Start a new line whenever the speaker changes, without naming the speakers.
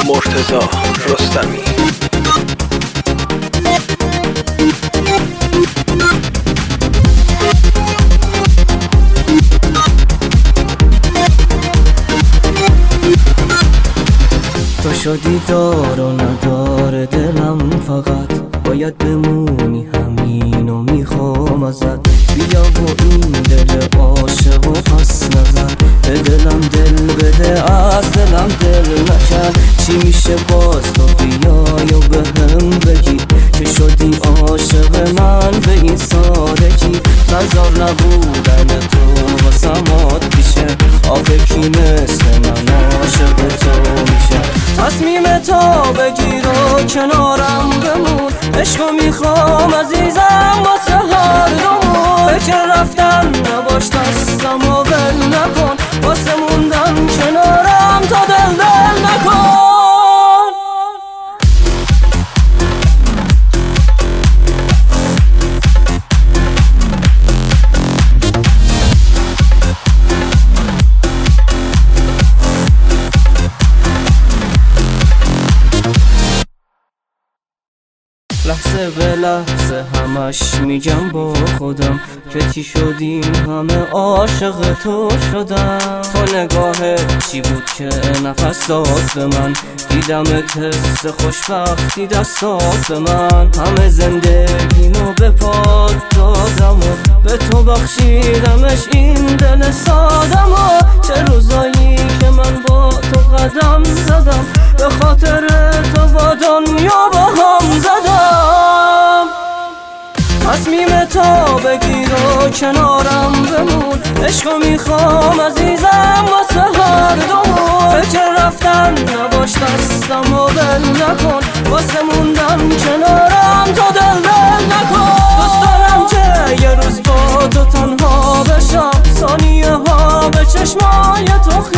مرتضی رستمی.
تو شدی دار و ندار دلم، فقط باید بمونی، همینو میخوام ازت. بیا و این دل عاشق و پس نزن، به دلم دل بده، از دلم دل نکن. چی میشه باز تو بیای و به هم بگی که شدی عاشق من به این سادگی. نظر نبودن تو واسمات پیشه، آخه کی مثل من عاشق تو میشه. تصمیم تا بگیر و کنارم بمون، عشقو میخوام عزیزم واسه هر دومون. فکر رفتن نباش، دستم و ول نکن، واسه موندن کنارم تا دل نکن. لحظه به لحظه همش میگم با خودم که چی شدیم همه عاشق تو شدم. تو نگاهت چی بود که نفس داد به من، دیدم حس خوشبختی دستات به من. همه زندگیمو به پات دادم و به تو بخشیدمش این دل سادم. و چه روزایی که من با تو قدم زدم، به خاطر تو با دنیا با هم زدم. تصمیم تا بگیر و کنارم بمون، عشقو میخوام عزیزم واسه هر دومون. فکر رفتن نباش، دستم و ول نکن، واسه موندن کنارم تا دل نکن. دوست دارم که یه روز با تو تنها بشم، ثانیه ها به چشمای تو